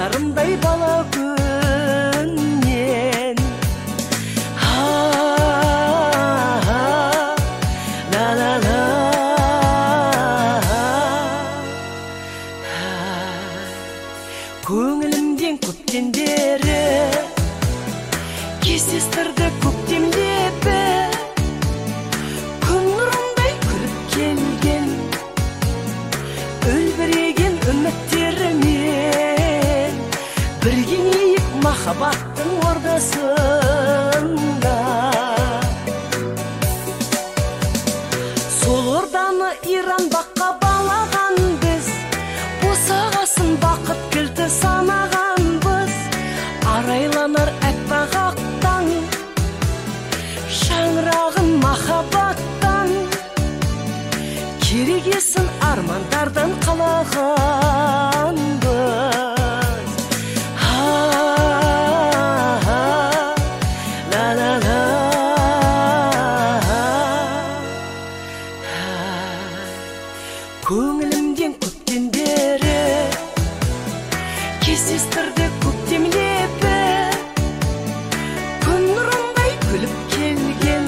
каусарымдай бала күннен. Көңілімден көптен бері кездестірді көктем лебі, күн нұрындай күліп келген үлбіреген үміттерімен, біргенейік махаббаттың ордасында. Сол орданы Иран баққа балаған біз, босағасын бақыт кілті санағанбыз. Арайланар әппақ ақ таң, шаңырағын махаббаттан, керегесін армандардан қалағанбыз. Көңілімден көптен бері кездестірді көктем лебі, күн нұрындай күліп келген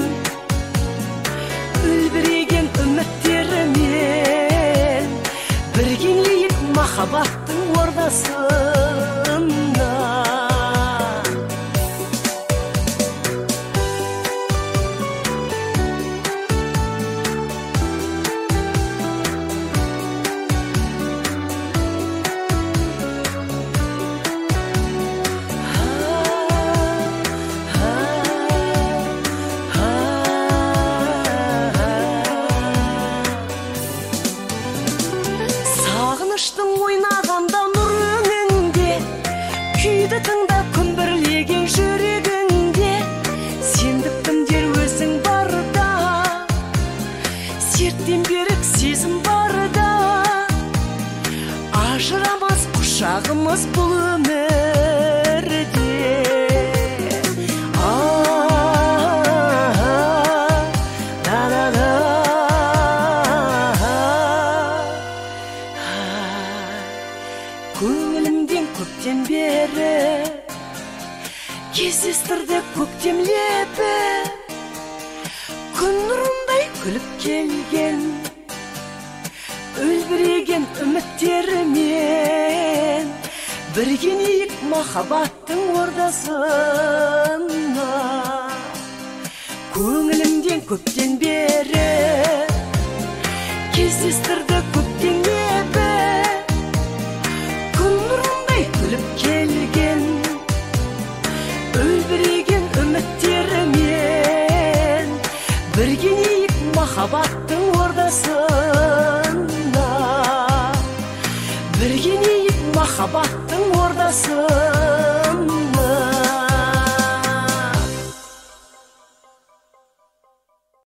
үлбіреген үміттерімен, біргенейік махаббаттың ордасында. Сағыныштың ойнағанда нұр өңінде, күйді тыңда күмбірлеген жүрегінде, сендік күндер өзің барда, серттен берік сезім барда, ажырамас құшағымыз бұл өмірде. Көңілімден көптен бері кездестірді көктем лебі, күн нұрындай күліп келген үлбіреген үміттерімен, біргенейік махаббаттың ордасында. Көңілімден көптен бері кездестірді көктем лебі, күліп келген үлбіреген үміттерімен, біргенейік махаббаттың ордасында, біргенейік махаббаттың ордасында.